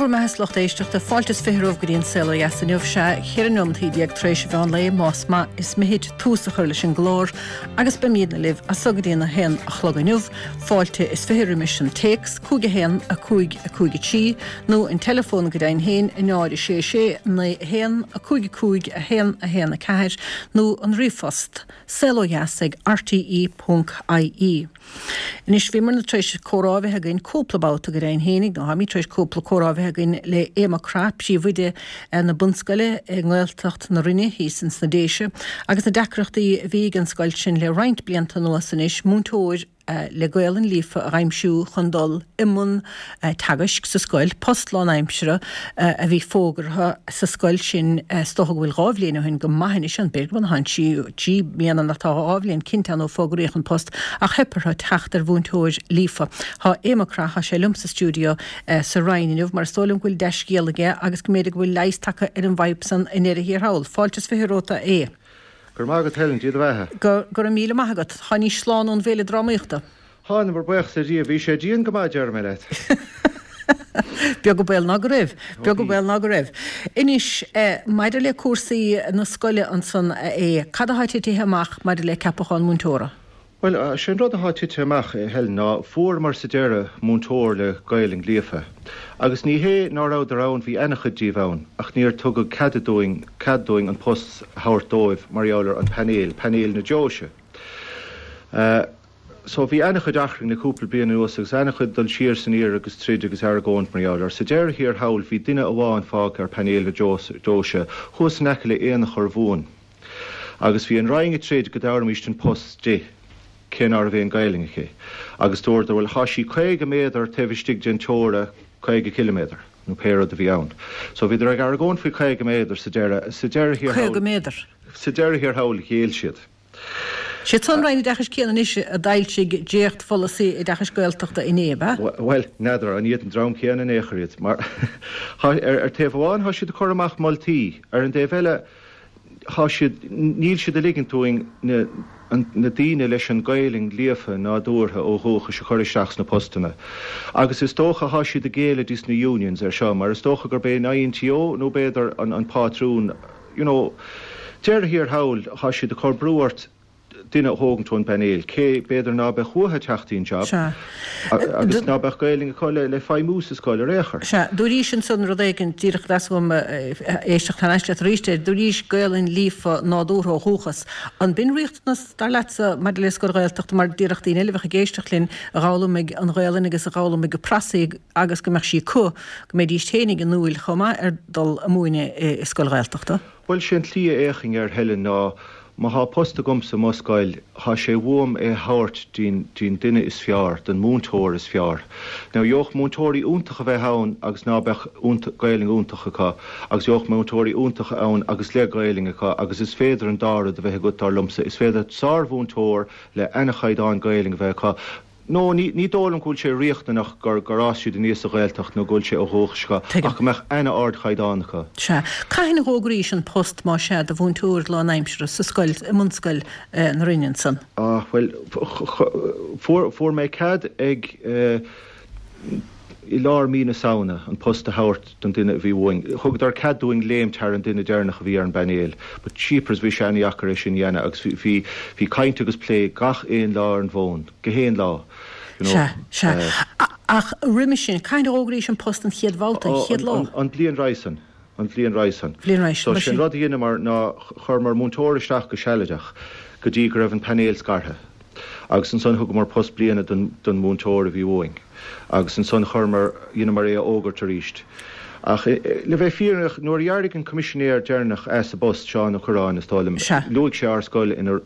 meheslach éisteach de fáiltas fihrúh goíon sela jasanniuh se chéannom tíag trééis bheán le másma is méhéad túsa chuir leis an glór agus be míad na libh a sugadíonna hen a chloganiuh fáilte is fihirir mission takes cúige hen a cúige tí nó in telefón go dain hen in áidir sé na hen a cúige a hen a ceir nó an rifast selojasig rte.ie. Inis bhí mar na trééis córábhethe gin cóplabáta go dain hénig nó ha mí trééis cópla córábhethe gin le éma crap sí bhuide na bunscoile ghilteacht na rinne hísans na déise agus na decreachtaí bhí an scoil sin le roint blianta nó san is múntóir le gailen lífa a raimsú chundal immun tagaisk sa scoil postlán aimsere a bhí fógartha sa scoil sin stocha bhfuil rábhlíon hin go maithine an bergman han tí mianana natá ábhlíon cinnte nó fógaríoch an post a hepartha teachtar bhúntóir lífa. Tá émacratha sé lumsa stúdio sa Rainineh mar stólim bhfuil deisgéalaige agus go méidir bhfuil leis take ar an bhaibsan in éidir hir hail. Fáiltas fihiróta é. Gur mágad helen tíad bhethe. Gur a míle maigad, chaní sláánún bhéle drámaíochta. Hána mar buach sa dí a bhí sé díon go maid dear mé leit. Beag go béil ná go raibh. Inis maidir le cuasaí na scoile an san é cad a háití amach maidir le ceapachán múntóra. Well, sin rud a háití amach helen ná fuair mar sa deire múntóir le gailing líofa. Agus ní hé ná rád arán bhí enachchadí bhain, ach níor tugad caddóing an post hauirtóibh marheolar an panéil na Joise. So bhí enachchad achring na cúpla bliana uasagus enachchad dul siar san ír agus tríd agus aragóint marheolar. Sa deir hir hail bhí duine amháin fág ar panéil na Joise, chus necha le éanach ar bhún. Agus bhí an rainge tríd go dáirmíist an post dé. Cén ar bhé an gailinge. Agus dúir bhfuil hasí 5 méadar tehstig den tóra 5 kilometer nó péad a bhí ann. So bhí ar agóin fao 5 méadar sa deire hir 5 méadar. Sa deire hir hail chéal siad. sé tún rainine dechas céan is a dailtí déocht folasí i dechas gailteachta inéba? Well, nádar an iad an drám céan an échariad, mar ar taobháin há siad a choramach moltaí, ar an déhheile níl siad a ligintúing na daine leis an gailing líofa ná dúrtha ó thucha se chuir seachs na postana. Agus is tócha há siad a géile dís na unions ar seo, mar is tócha gur bé na INTO nó béidir an pátrún, deir hir hail há siad a chur brúirt duine hógantún panéil, cé béidir ná be chuatha teachtaín job, agus ná be gailing choile le feimús is coile réchar. Dúrí sin sun rodéigen tíireach dasgum éisteach taneiste ríiste, dúrís gailin lífa nádúrtha chuchas. An bin richtnas dar letse mar leis gur gailteach mar díireachtaí eilehcha géisteach linn a gálamig an gailen agus a gálamig go prasaigh agus go meach sí go méid dís ténig an núil chuma ar dul a múine is scoil gailteachta. Well sin lia éching ar helen ná má há posta gomsa Moscoil há sé bhuam hairt dín duine is fear, den múntóir is fear. Now joch múntóirí úntacha bheith hán agus ná bech gailing úntacha cá, agus joch múntóirí úntacha ann agus le gailinga cá, agus is féidir an dárad a bheith gotar lumsa, is féidir sár bhúntóir le enachaidán gailing bheith cá. No, ní dólam gúil sé riachtanach gur asú den níos a ghailteach nó gúil sé ó hóchsca, ach meach ena ard chaidánacha. Caithna hógraíis an post má sé a bhúntúir lá naimsere sa scoil, i munscoil na rinnean san? Well, fuair mé cad ag i lár mína sauna an post a hairt don duine bhí bhing. Thugad ar cadúing léimtear an duine dearnach a bhí ar an banéil, but cheapers bhí sé aníachar sin dhéana, agus bhí caint agus plé gach éon lá an bhón, go héon lá. Ach riimi sin, caint ógraíis an post an chiad bhálta, chiad lá? An blian raisan. So sin rud dhéana mar ná chur mar múntóiristeach go seileadach go dtí go raibh an panéil scartha. Agus an son thug mar post bliana don múntóir a bhí bhing. Agus an son churmar dhéana mar é ógart a ríist. Ach le bheith fíornach nuair dhearrig an commissionéir dearnach as a bus seán na Chorán is tálim. Luigh sé ar scoil ina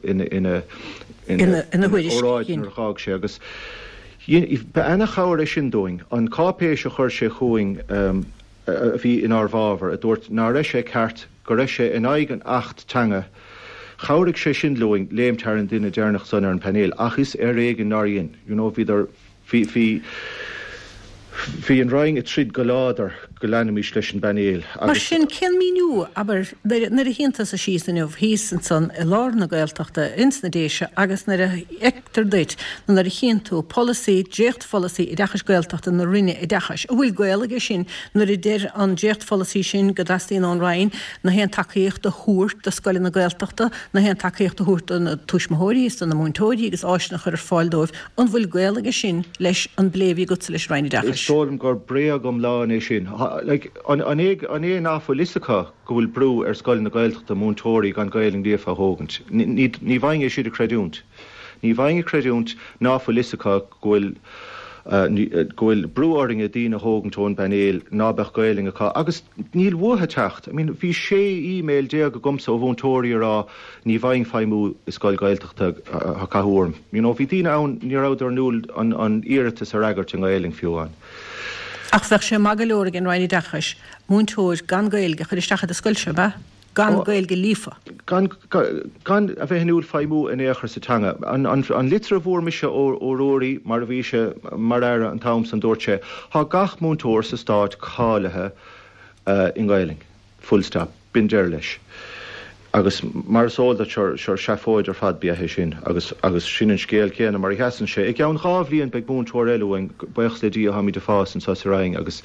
óráid nar chág sé agus be ena chair é sin dóing, an cápéis a chur sé chuing bhí in Arváver a dúirt ná raibh sé ceart go raibh sé in aigen 8 teanga. Chairigh sé sin luing léimtear an duine dearnach san ar an panéil, ach is ar réigen náiríonn, hí an raing a tríd go láidir go leanamí leis an banéil. Mar sin cin míú aber na a hinnta a sísanmh hísan san I lár na gailteachta insnadéise agus na ectar deit na a chéú policy, décht policy I dechas gailteachta na rinne I dechas. A bhfuil gailage sin nuair I déir an décht policy sin go dastíon an rain na hen takeíocht a húirt de scoil na gailteachta na hen takeíocht a húirt an tuismóirí an na múntóirí agus áisna chur fáildóibh an bhfuil gailage sin leis an bléhí go leis rain I dechas. Stom gur breag am lá é sin. An é náfu lisacha go bhfuil brú scoil na gailteachta múntóirí gan gailing díobh a hógant. Ní bhainge siad a creidúnt. Ní bhainge creidúnt náfu lisacha go bhfuil brúáring a dtína hógantón banéil nábeh gailing acha. Agus níl bhtha techt. Bhí sé e-mail déag go gomsa ó bhúntóirí rá ní bhaing feimú is scoil gailteachta a cathúrm. Bhí tína ann ní ráidir núl an iiritas a ragart an gailing fiúáin. Ach bheith sé magalóra an roiinní dechas, múntóir gan gailge chuir isteachcha a scoilse ba? Gan gailge lífa? Gan a bheith núl feimú in éachar sa tanga. An litre bhór mise ó róí mar a bhí se mar aire an tam san dúirte. Tá gach múntóir sa stáit cálathe in gailing. Full stop. Bin deir leis. Agus mar sóda seir seafóid ar fad bíathe sin, agus sin an scéal céanna mar I heasan sé. I gceann chábhlíonn beag búntóir eilehain buchs le dí a haí de fás an sa raing, agus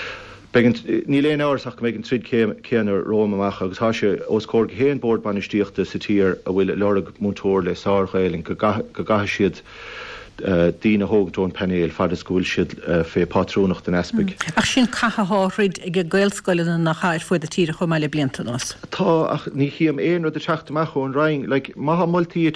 ní léon áirsach go méid an tríd céanar Róm amach, agus tá sé os cór go héan bord banistíochta sa tír a bhfuil lerag múntóir le sáirgailing go gathe siad dína hógantón panéil fadas go bhfuil siad fé patrúnach den aspig. Ach sin catháthaid ag gailscoileanna nach chair fuair a tíre chum meile bliantanas. Tá ach ní chiam éon rud a techt amach ón raing, maitha moltaí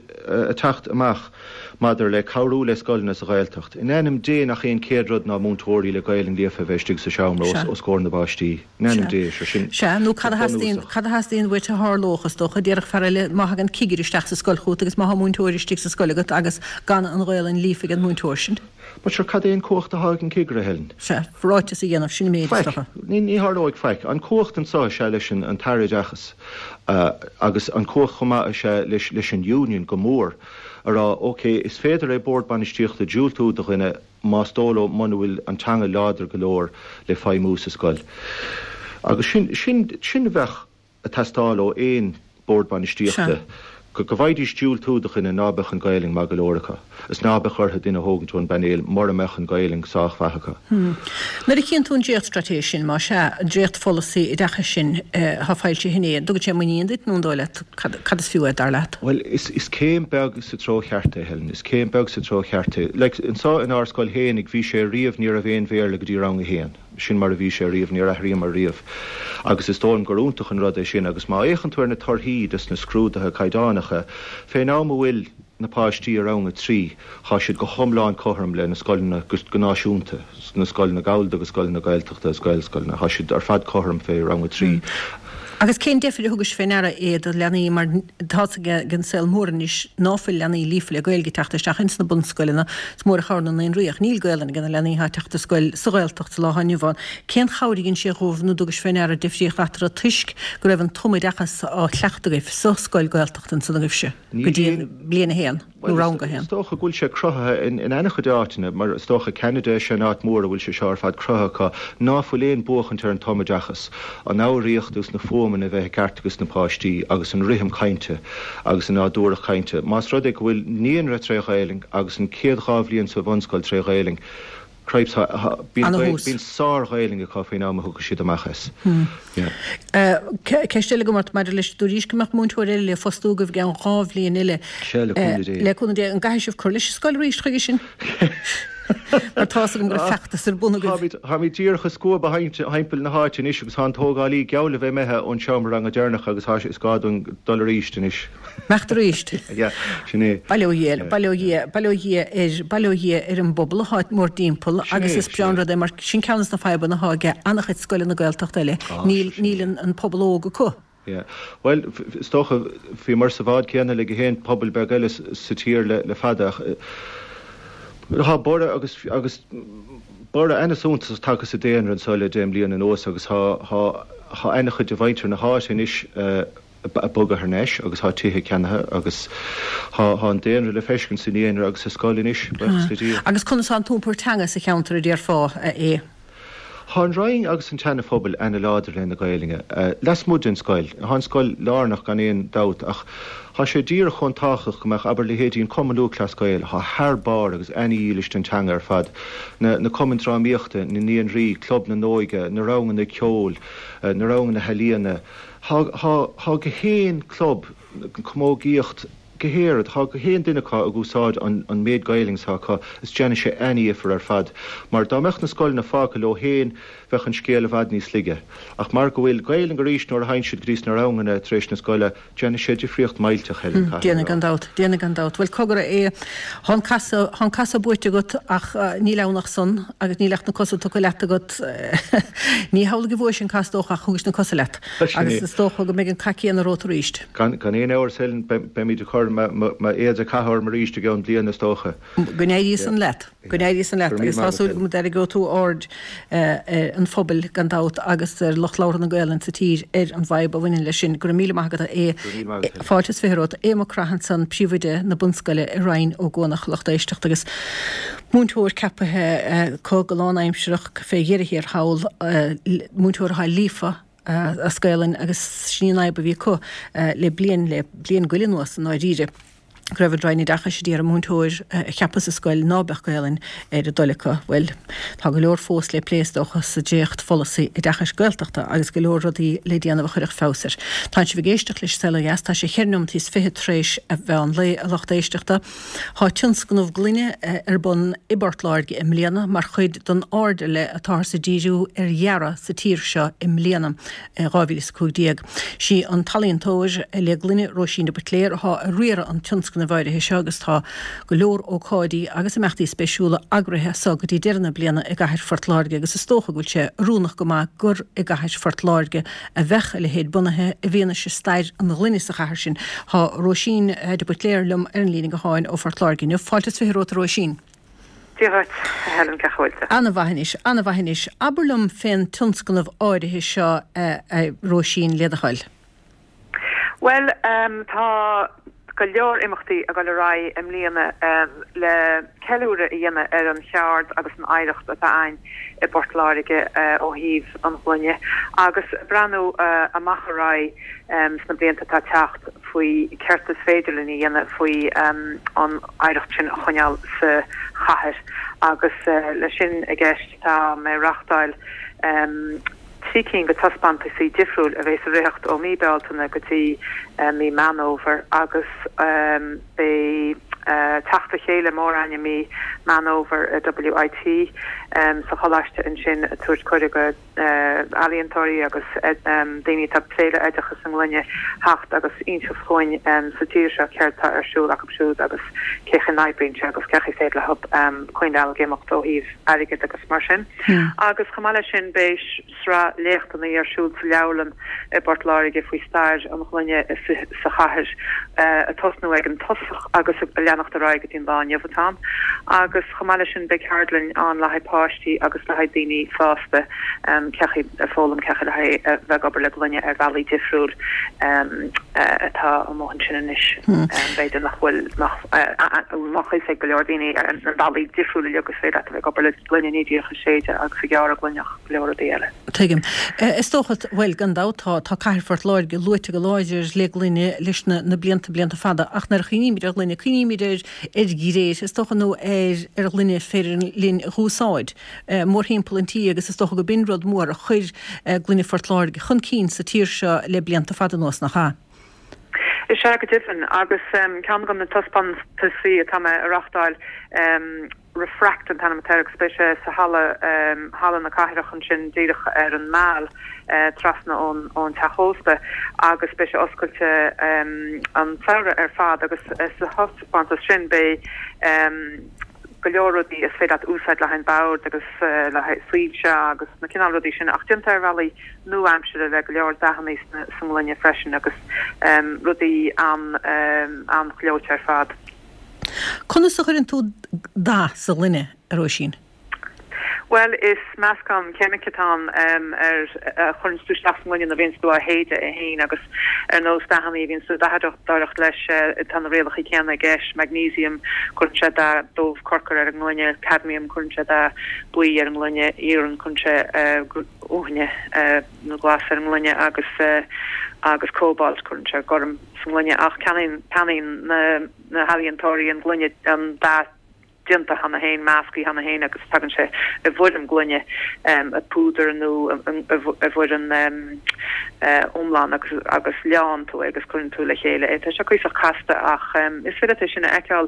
a techt amach maidir le cabhrú le scoilna sa gailteacht. In enam dé nach éon céadrod ná múntóirí le gailing díofa bheistigh sa seamra os cór na báistí. In enam dé sin. Nó cad hasíon bhuiit a hálóchas dócha déarach ferile maitha an cigiristeach sa scoilchút agus maitha múntóiristigh sa scoilegat agus gan an an lífa an múntóir sin. Ba se cad éon cócht a hagan cigre helen. Se, fráite sa dhéanamh sin méidirstacha. Ní hardóig feic. An cócht an sá se leis an tairidachas agus an cócht chumá se leis an union go mór ará, is féidir bord banistíochta dúiltú do chuine mástóla man bhfuil an teanga láidir go leor le feimú sa scoil. Agus sin bheith a testáil ó éon bord banistíochta go bhaidís dúiltúdach in nábech an gailing má go leoracha. Is nábech ortha duine hógantún banéil mar a mech an gailing sáchfachacha. Nar a cinn tún décht stratéis sin má se décht policy I decha sin ha fáilte hinné, dugad sé muíon dit nún dóile cad is fiú dar leat? Well, is céim beg sa tró chearta, Helen. Is céim beg sa tró chearta. In sá in árscoil hénig bhí sé riamh níor a bhéon bhéir le go dtí rang a héan. Sin mar a bhí sé riamh níor a riamh mar riamh. Agus is tóim gorúntaach an rud é sin, agus má échantuair na torthaí dus na scrúdathe caidánacha, fé ná bhfuil na páistí a rang a trí, há siad go thomláin cotharm le na scoilna go náisiúnta, na scoilna gailda agus scoilna gailteachta a scoilscoilna, há siad ar fad cotharm fé rang a trí. Agus cén defir thugus fénara éad a leanaí mar táige gan sel mórnis náfuil leanaí lífa le gailge teachtasteach ins na bunscoilena mór a chána na riach níl gailan gan leanaí ha teachta scoil saghilteachta lá hainniuháin. Cén cháiriginn sé róh nó dugus fénara defríoch letar a tuisc go raibh an tumaidechas á chleachtagaibh so scoil gailteachta san gaibhse. Go dtíon bliana héan. Stocha gúil sé crutha in enach dátainna, mar stocha Canada sé nát mór a bhfuil sé seár fad cruthacha náfuléon buchantar an tomadachas an áíochtús na fóman a bheith ceartagus na páistí agus an riham cainte agus an ádúrach cainte. Más rud ag bhfuil níon ra tréghailing agus an céadchábhlíonn sa bhanscoil tréghailing. Cripes bín sárghailing a coffee ná a thugus siad amachas. Ceistile go mart mar leis dúrís goach múntóir eile le fostúgah gan rábhlíon eile le chuna dé an gaiisih chu leis scoil ríéis chuige sin. Mar tá go gur fechttas ar buna go. Tá mí tíorcha scua heimpel na háitin is agus an tógáí geala bheith methe ón seamar an a dearnach agus há is gáún $ríist is. Meachtar ríist? Sinné. Bailóhí ar an bobbal háit mór dímpel agus is breanra é mar sin ceannas na feiban na háige annachid scoile na gailteachta eile. Níl an poblóga co. Well, stocha fí mar sa bhád ceanna le go héin pobl beag sa tír le fadach. Ha bora agus bora anasúntas takas sa déanra an sáile déim líon an os agus ha einachid de bhaintear na háin is a bugad ar neis agus há tithe ceanathe agus há an déanra le feiscin san éanaar agus sa scoilin is. Agus chuna san túmpur teanga sa cheantar a déar fá é. Tá roing agus an tena phobal ana láidir lena Gaelinge. Les mudin scoil, han scoil lárnach gan éon dat ach Tá sé dír chun táchach gomach aber le héadín comú clas Gael, Tá haarbar agus aní ílistin teanga ar fad na commentrá míochta na níon rí, club na nóige, na rangan na ceol, na rangan na helíana. Tá go héin club commógíocht gehéad há go héon duineá a gúsáid an méid Gaelingsácha is déine sé aíifar ar fad. Mar dá meach na scoil na fáca le héin bheith an scéal a bhd níos lige. Ach mar go bhfuil Gaeling go ríis nóair hain siad grís na ranganna tréis na scoile déine sé de fríocht mailte cheile. Déana an dat. Bhfuil cogra hon casa buite got ach ní lenach son agus ní lecht na cosú tu leta got ní hála go bhfuil sin castóch a chugus na cosa let. Agus is tócha go mé an caí an rót ríist. Gan éon áir selin be mí de chur ma éad a cahar mar ríiste go an blian na stócha. Gnéidí an let. Agus hasú go de go tú ord an phobal gan dat agus loch láir na Gaelan sa tír an bhaib a bhaine lei sin gur míle maigad fáiltes férót mar crahan san príomide na bunscoile i rainn ó ggónach lochtéisteach agus múntóir capathe có go lánaimseach fé dhéirihir hawl múntóir ha lífa a Gaelan agus snínaib a bhí có le blian golinúas an áiríre. Grefyd draini dacha sé díar a múntóir cheappas a scoil nábech Gaelan a dolacha bhfuil tá go leor fós le pléistócha sa déocht folasaí i dacha scoilteachta agus go leor rodí le déanamh chuireach fásair. Tá sé bhgéisteach leis selas tá sé chearnum tís fiche tréis a bheith an lé a lochtéisteachta. Tá tuns gonmh glíine ar bun i Bartláirge im mbliana mar chuid don áde le atá sa díú ar dhearra sa tír seo im mbliana ráhílis cúdíag. Sí an talíontóir le glíine Róisín de Betléir há a riara an tuns na bhaide he agus tá go leor ó cáidí agus meachtaí speisiúla agrathe sagadtí dearna bliana i gaiir Fortláirge agus is tócha gúil sé rúnach go má gur i gaiir Fortláirge a bheith le héad bunathe a bhíana sé stair an glíine sa chahar sin. Tá Róisín de Betléirlumm ar an lína go háin ó Fortláirge nu fáiltas férót Róisín. Díhat Helen Cachoilte. Anna bhahinis aberlum féin tunscanmh áirithe seo Róisín leadachail. Well, tá go leor imachtaí a go le rá im líana le ceúra a dhéana ar an cheard agus an éireacht a ein i Bartláirge ó híomh an chluine agus breanú amachrá sna blianta tá teacht faoi ceirtas féidirlíní dhéana faoi an éireacht sin a chuneal sa chathair agus le sin a gceist tá mé reachtáil Tícinn go taspanta sí difriúil a bheits a récht ó míbeltainna gotí mí Manover agus bé tachta chéile mór aine mí Manover a WIT sa choláiste in sin a tuairt chuide go alíontóirí agus daoine tá pléile éidechas an glunne hacht agus inse fóin sa tíir se ceirta arsúil acabsúd agus cécha naibríse agus cechi féad le hub chuineal géimecht ó híomh aige agus mar sin. Agus chamáile sin béis sra léchtainna arsúil sa leabhlan i Bartláirge faoi stair an glunne sa chathair a tosnú ag an tosach agus a leannacht a raige tín báin jefhatán agus chamáile sin be hardlin an lehaidpáistí agus lehaiddaoine fásta cechi a fólam cecha le bheith obair le glunne ar bhealaí difriúil atá an móhan sin inis beidir nach bhfuil nach sé go leordaoine ar an bhealaí difriúil agus féad a bheith obair le glunne nídíocha séide agus sa gearra glunneach leor a déile. Tuigim. Is tóchad bhfuil gandátá tá caiir Fortláirge luite go láidir le glunne leis na blianta fada ach nar chiníimiidir glunne chiníimiidir gíréis is tócha nó ar glunne féidir lín húsáid. Mór hímpelintí agus is tócha go binrod mór a chuir glunne Fortláirge chun cín sa tíir seo le blianta fada nás nach cha. Is se go diffin agus cean gom na tospan tasí a tam a rachtáil refract an tanamateric spéise sa hala na caiireach an sin díirech ar an máil trasna ón techósta agus spéise oscailte an saoire ar fad agus sa hospanta sin bé go leorrodí is féad úsáid le hain báir agus le suíse agus na cinálrodí sin ach dinta bhelaí nó aimsire le go leor dahannééis san glunne freisin agus rudí an chleote ar fad. Conas a chuirn tú dá sa glunne a Róisín? Well is Mascom Chemicatan chunú stafmlin a vins do a héide a héin agus nó stahanní vín so dacht leis tan réalach chéanna geis magnesium chunse a dómh corcar ar an glunne cadmium chunse a buí ar an glunne íran chunse úne nó glas ar an glunne agus cobalt chunse gom san glunne ach canin na haliantóí an glunne an da dinta hanna hain maski hanna hain agus tagan sé a bhd an glunne a púder nó a bhd an omlan agus lean tú agus chun tú le chéile é se chuis a casta ach is fi sinna eáil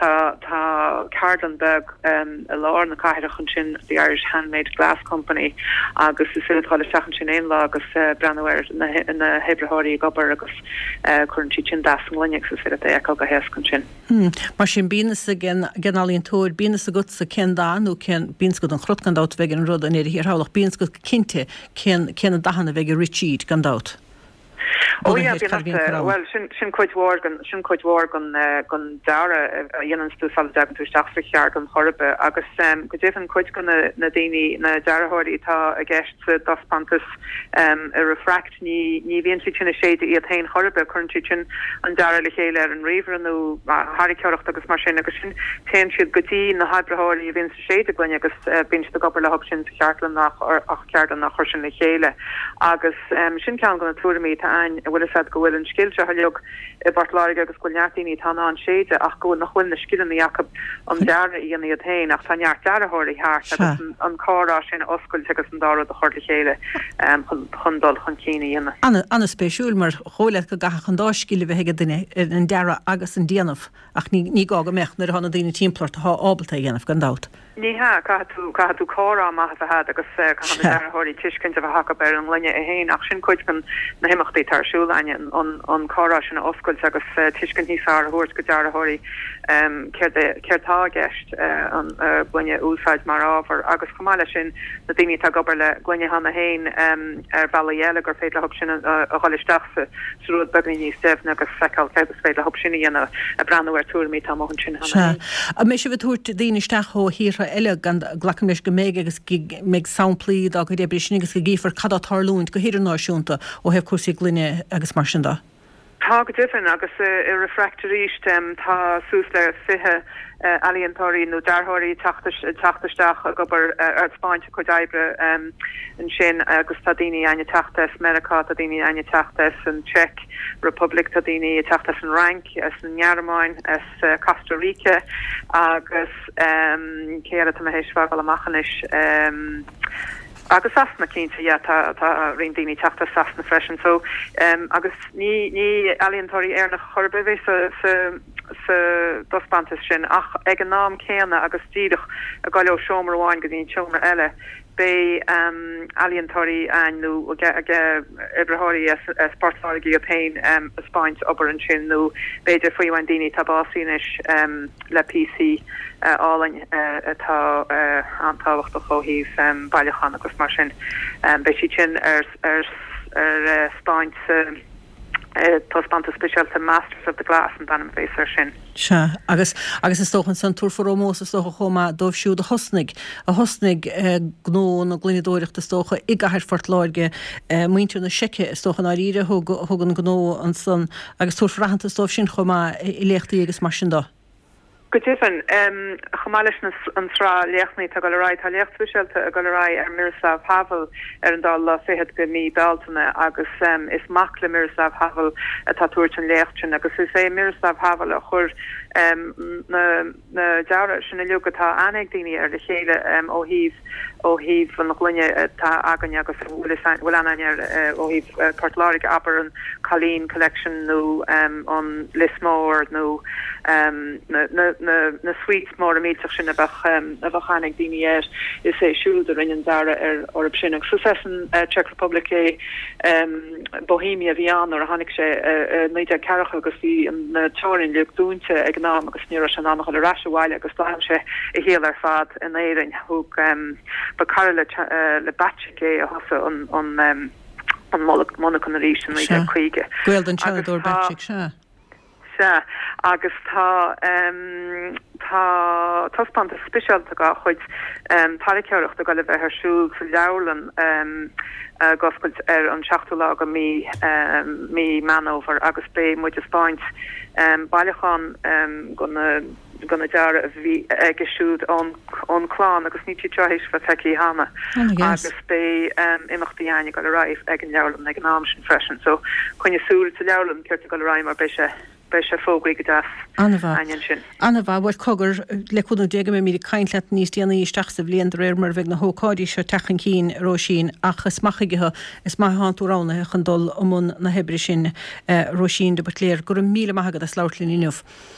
tá Cardenberg a lá na caiire chun sin the Irish Handmade Glass Company agus is fiáile sechan sin éon lá agus brehair na hebrethirí gobar agus chun sin das an glunne gus fi eáil go hes chun sin. Mar sin bínas a genálíon túir bínas a gut sa cendáú bíns go an chrotgandát vegin an rud an éidir hir hálach bíns go cinnte cen a dahanana vege Richard gandát. Oh yeah, well sin coidhór gon dara dhéananú sal degan tú staachar an chorbe agus go défan coid gon na daine na darahóirí tá a gceist daspantas a refract ní bhíon si sinna séide í a tain chorbe chuintí sin an dara le chéile ar an riomhranú Harry ceocht agus mar sin agus sin téan siad gotí na hebrethirí a bhíon sa séide gine agus bín go gobar le hog sin ceartlan nach ach ceartan nach chusin le chéile agus sin cean gona túramí tá ein bhfuil said go bhfuil an skillte heog I Bartláige agus gonearttíní tána an séide ach go nach bhfuil na skillan Jacob an dearna íana iad hain ach tá neart dearthirí háart agus an cárá sin oscail agus an dára a chuirla chéile chundal chun cíine dhéana. Anna spéisiúil mar choile go gacha chun dáskile bheit heige duine an deara agus an déanamh ach ní gá go mecht nar hanna daine timpplart há ábalta dhéanamh gan dát. Ní ha tú córá maithe a had agus dearthirí tiiscint a haca ber an linne a héin ach sin coid gan na himachtaí tarsúil aine an córá sin oscail agus tiiscin níosá thuirt go dearthirí ceirtá gceist an gluine úsáid mar ábhar agus cumáile sin na daoine tá gobar le gluine hanna hain ar bailile gur féit le hop sin a gáilisteachsa súd begin níos stefna agus feáil féidir féit le hop sinna dhéana a breanúir túirmí tá mohann sin hanna. A mé se bh túirt daoineisteach ó híra eile gan glachan leis go méid agus méid soundplíd a go dé sin agus go gífar cadá tarlúint go héidir náisiúnta ó hebh cuasaí glunne agus mar sin dá. Tá go difin agus I refractoríist tá sús le fithe aliantóí nó darthirí tachtasteach a gobar ar Spáinte chu daibre an sin agus tá daoine aine tachtas Americá tá daoine aine tachtas an Czech Republic tá daoine tachtas an rank as an Nearmáin as Costa Rica agus céad tá héisfá go amachchanis agus asna cínta tá rindíní teachta sasna freisin so agus ní aliantóí ar na chorbe sa dospantas sin ach ag an nám céanna agus tíadach a gáileo seomráin go dtíon seomra eile bé aliantóí anú ibrethirí sportálaí a pein a Spáint obair an sin nó béidir faoin daoine tabásínis le PC álainn atá antáhacht a chohíh bailachan agus mar sin bei si sin ar Spáint Tospanta Specialta Masters of the Glass an banam fééisir sin. Se agus is tóchan san túr for Rómós is tócha chomá dómh siúd a hosnig gnó na glunedóireachta tócha I gahar fortláige muintú na seice is tóchan áíre thugan gnó an san agus túr frahananta tómh sin chomá I léchtaí agus mar sin dá. Go difin chamáis an srá leachnaí tá goráid tá lechtfuisiilta a goráid ar Miroslav Havel ar an dá le féhead go mí beltainna agus is mac le Miroslav Havel a tá túirt an lechtsin agus is é Miroslav Havel a chur na deara sinna lugatá anig daoine ar le chéile ó híh van nach glunne tá agan agus bhfuil anaar ó híh Portláric aber an Colleen Collection nó an Lismór nó na sweets mór a méach sin a bhachanig daine is é siúd a rinne dara ar orb sin agus sucesan Czech Republic Bohemia bhíán ar a hanig sé méide cecha agus bhí na teirinn le dúnte ag ná agus níra an annach le rasháile agus láim sé I héal ar fad in éirin thug ba car le batché a hosa an monaconation méide chuige. Gweil den teadúir batché se. agus tá tá tospanta specialta ga chuid tarceocht a go le bheith arsúl sa leabharlann goscailt an seachtúla go mí manover agus bé muid is baint bailachán gona dear a bhí agesúd an chlán agus ní tíéis fa teí hána agus bé imachtaíine go raibh ag an leabharlann ag an am sin freisin, so chuine súil sa leabharlann ceirta go raibh mar be se fógraí go deas sin. Anna bhfuil cogur le chunú déige mé míad caiinleat níos déana isteach sa bblion réir mar bheith na hócáidí se techan cín Róisín ach is maichaigithe is maithánúránathe chun dul mún na hebre sin Róisín de Butléir gur míle maithagad a sláirlín inniuh.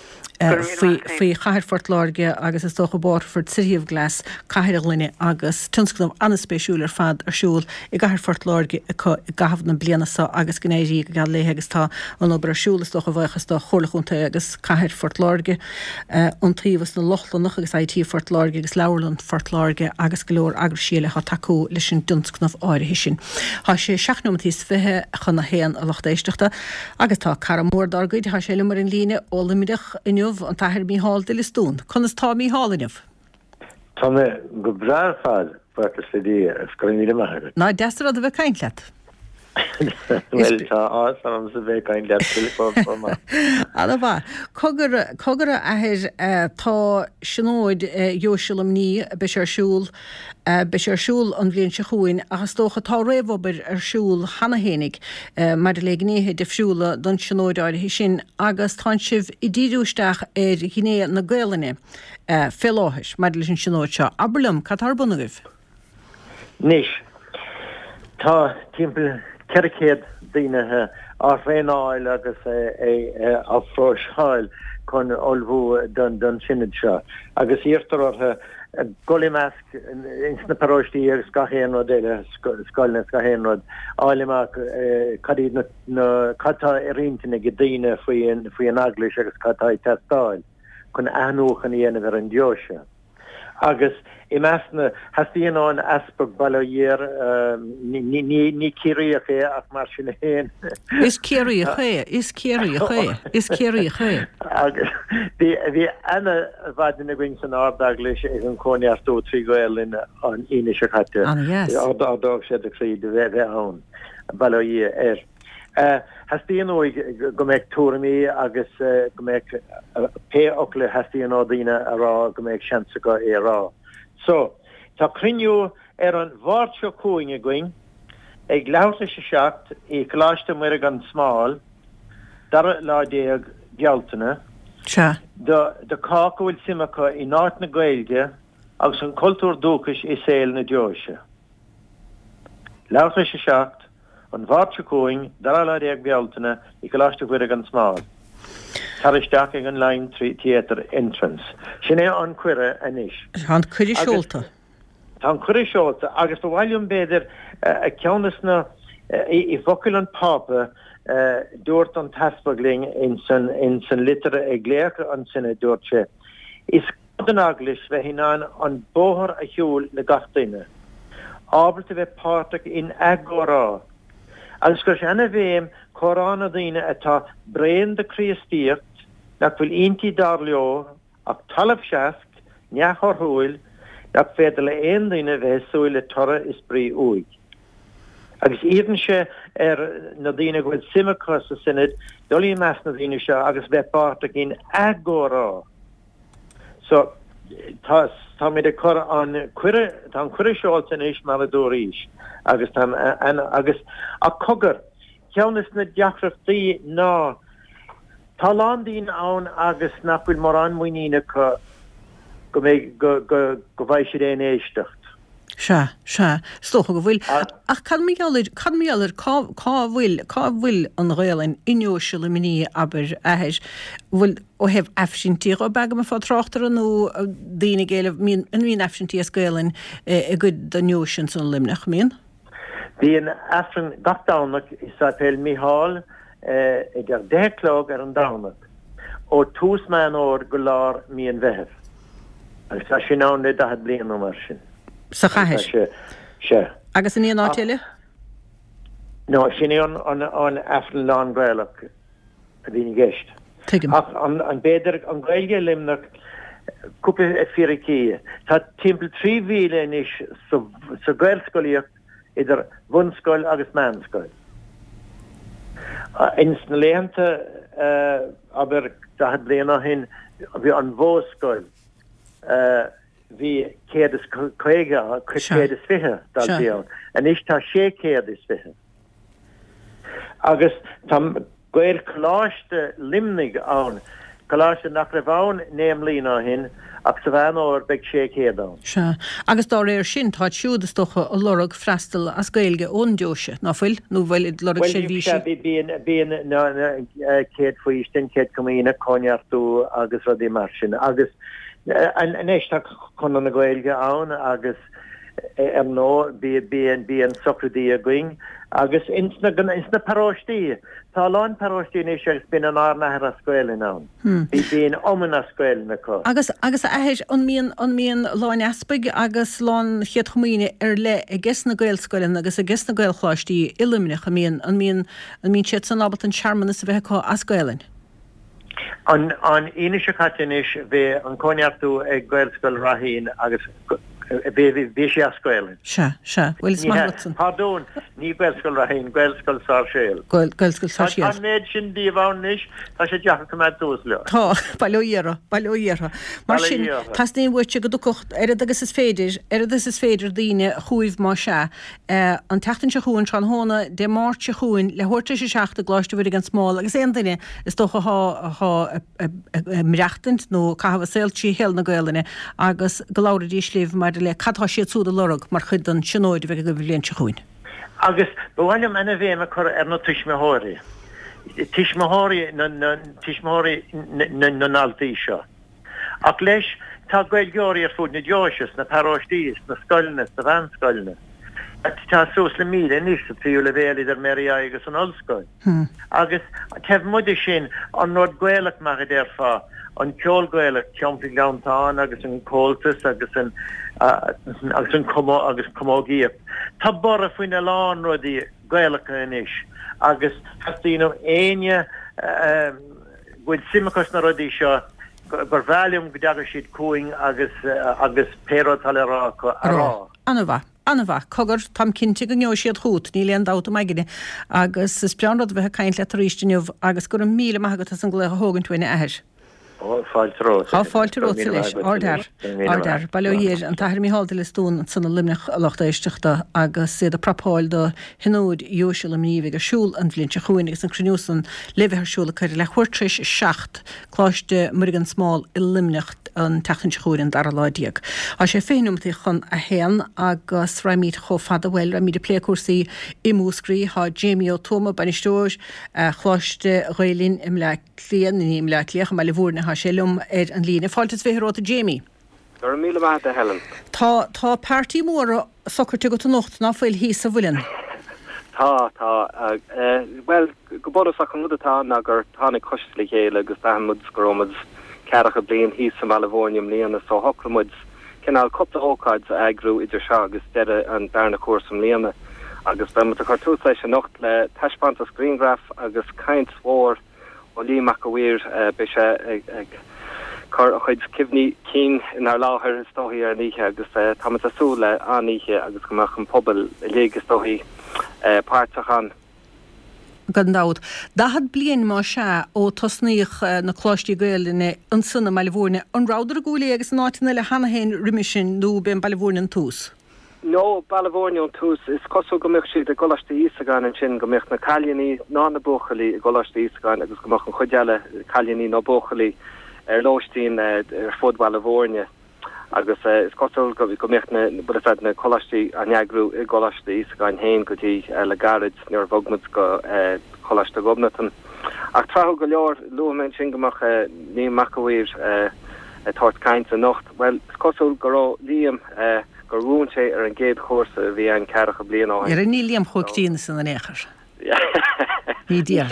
Fí chairfort láge agus is tócha bórfurt siríomh glas caiir linne agus tunscnam anspéisiúlar fad arsúl I gairfort láge gahaf na blianasa agus gnéirí gan léthe agus tá an obair arsúlas tócha bhachas tá cholaúnta agus cairfort láge an tríomhas na lochlannach agus IT fort láge agus leabharlann fort láge agus golóir agrasíle ha taú leis sin dunscnamh áirithe sin. Tá sé seachnúmatís fithe chun na héan a lochtéisteachta agus tá caramór dargaid há sé le mar in líne ólamidech in an tair mí hall de listún. Conas tá mí hálineh? Tá me go brar fad fuirta sa dí scoil míle maithagad. Ná deastar a bheith caiinleat. Well, tá ás an sa bheith caiinleat filipá. Anna bha, cogur a ahir tá sinóid Jóisilam ní be arsúl an bblion se chuin agus tócha tá réhhobar arsúl hana hénig mar le gnéthe defriúla don sinóid áirithe sin agus tá sibh I ddíúisteach gné na Gaeilge féláthis mar leis an sinóid seo. Aberlum, catar bunagah? Nis, tá timppel cercéad daoinethe á réáil agus á phróiseáil chun olbhú don sinnid seo. Agus íartarthe golimmeasc ins na paróistí ar scachéanrod éile scoilna scachéanrod áilimach cadíad na catá ríntainna go daine faoi an aglis agus catá testáil chun anúchan dhéanamh ar an deoise. Agus I measna hasíon an aspa bailíir ní círíoch é ach mar sin héin. Is círíoch é, is círíoch é, is círíoch é. Agus bhí ana bhaidna gin san ádag leis ag an cóneartó trí Gaeilge an ine se chatte. Ádag sé a chrí de bheith ann bailíir hasíon óig go méid túramí agus go méid pe ochla hasíon ádaine ará go méid seansa go érá. So, tá criniú an bhharteo cúing going ag leabhar se seacht I chláiste mar an smáil dar ládéag gealtainna de cá go bhfuil simacha I náit na Gaeilge agus an cultúr dúchas I saoil na deoise. Leabhar se seacht an bhharteo cúing dar ládéag gealtainna I chláiste mar an smáil. Taristeach ag an Line Theatre entrance. Sin an cuire anis. An cuire seolta. Tá an cuire seolta agus do bhhailm beidir a ceannas na I focail an pápa dúirt an taspagling in san litere ag léach an sinna dúirt sé. Is an aglis bheith hinán an bóthar a hiúil le gachtaine. Ábairt a bheith páirteach in agórá. Agus go sena bhéim chorána daine atá brein de Christíocht nach bhfuil intí dar leo ach talamh seask neachar thuil nach féidir le aon daine bheith súil le torra is brí úig. Agus íann se na daine go bhfuil simachas sa sinid dolí meas na daine seo agus bheith páirteach in agórá. So tá mé chur an cuire seolta is mar a dúríis agus agus a cogur ceannas na deachrachtaí ná tá landín ann agus nach bhfuil mar anmuoíine go bhaid sé réon éistecht. Se stocha go bhfuil ach cadmíallir cá bhfuil an Gaeilge inúise le miní aber ahir bhfuil ó hebh efsintí go begam a fá tráchtar nó daine géile míon efsintí as Gaeilge I go donúsin san limnach míon? Bhí an efran gachdánach is sapéil Mícheál ag ar 10 clog ar an dánach ó tús meán óir go lár míon bheitheh. Agus tá sin án le 10 bliain ó mar sin. Sa chaithir? Se. Agus in íon átéile? No, sin an efran lán Gaeilge a bhín gist. Ach an beidir an Gaeilge limnach cúpa fií. Tá timppla 3 bhíle is sa gailscoilíocht idir bhunscoil agus manscoil. Ins na léanta aber da bliana hin bhí an bhóscoil bhí céad chuige céad is fiche dal bhíán, an is tá 6 céad is fiche. Agus tá gail coláiste limnig ann, coláiste nach raibh ann néam lína hin, ach sa bhean óir beag 6 céad ann. Se. Agus dá réir sin tá siúdas docha a lorug freistal as gailge óndeose, ná fuil, nó bhfuil lorug sé bhíse. Bíon céad faoistin, céad cumína, cóneartú agus rudí mar sin. Agus an éiste chun na gailge ann, agus nó bíon socradí a going, agus ins na paróistí. Tá láin paróistí is agus bíon an árnathair a scoilin ann. Bíon oman a scoilin na có. Agus ahéis an míon láin aspaig agus láin chiad chumíine le a ges na gailscoilin agus a ges na gailchláistí ilimneach an míon siad san ábalt an seaarman is a bheitá a scoilin. An ine se catinis bheith an cóneartú ag gailscoil rahín agus bhí sé a scoilin. Se, bhfuil is maitlan. Pardon, ní gailscoil rahín, gailscoil sáirséil. Gailscoil sáirséil. An méid sin díomhánis, tá sé deacha cumad dús le. Tá, bailóíara. Mar sin, tas ní bhuiite go dúcocht, agus is féidir daoine chuomh má se, an teachtain se chuúin tran hóna de máirt se chuúin le thuirte sé seachta gláiste bhfuir an smáil, agus éon daine is dócha mreachtant nó cahabh saoltí heil na gailine, agus goláirí slíomh mar le cadtá siad súda lorug mar chud an sinóid bheith go bhléon se chuúin. Agus bhhainm ana bhéime chur na tuismeóirí. Tuismeóirí na naltaí seo. Ach leis tá gailgeoirí ar fud na deoises, na paróistís, na scoilne, na bhanscoilne. Tá sús le míle níos a fiú le bhéal idir Mary agus an olscoil. Agus tebh muide sin an nód gaelach mar a déir fá, an ceol gaelach ceompig leantáin agus an cóltas agus an comógíocht. Tá borra faoin na lán rudí gaelacha inis, agus hastíanam aine bhfuil simachas na rudí seo gur bhelium go deagar siad cúing agus pérótal ará. Anna cogur tam cinnte go neo siad chuút ní leon dáta maigine agus is breanrad bheith caiint le taríisteniuh agus gur 1,000 maigatas an glécha hógan tuine air. Fáilte ró leis ardar bailíir an tair míáilta le stún sanna limnech lochta éisteachta agus sé a propáil do hinúd Jóisiil am níomh a siúl an bblinte chuin agus an cruúsan lehearsúla chuir le chuirtris 6 chláiste murigan smáil i limnecht an teachtain chuúin dar láideag. A sé féinúmtaí chun a héan agus raimíd cho fada bhfuil raimíd a plécuasaí i múscrí há Jamie O'Toma banistóir chláiste réilín im le líon im le lécha me le bhúrna ha sélum an lína. Fáiltas bheitróta Jamie. Gur 1,000 maithe Helen. Tá pártaí móra socartú go nocht ná bhfuil hí sa bhuiin. Tá well go bod sa chun mudatá na gur tánig cosla chéile agus damuds gomuds cearacha blion hí sa Malivónium líana so hoclamuds cinál copla ócáid agrú idir se agus deire an bearna cuasam líana agus be a cartú leis an nocht le taispántas Greengraf agus caint mhór ó líach go bhír be se ag chuid cibhní cín inar láthir istóí ar níthe agus tá asú le aníthe agus goach an pobl légus tóí páirtachan. Gandád. Dahad blion má se ó tosnaíoch na chláistí gaeilne an sunna Malivórne an ráidir gúla agus náitina le hanahéin riimisin nó ben Balivórne tús. No, Balivórne tús is cosú gomich siad a goláiste ísagáin an sin gomich na caileaní ná na bóchalí a goláiste ísagáin agus gomach an chuideile caileaní ná bóchalí ar lóistín ar fud Balivórne. agus is cosúil go gomich na choláistí a neagrú i goláiste ísagáin héin gotí le garid nuair bhogmud go choláiste gobnatan. Ach trahu go leor luamen sin gomach ní macahíir tart caint a nocht. Well, is cosúil go líam gur rún sé ar an géad chósa bhí an cearacha blian á. Ar ní líam chuigtíana san an éair. Ní díar.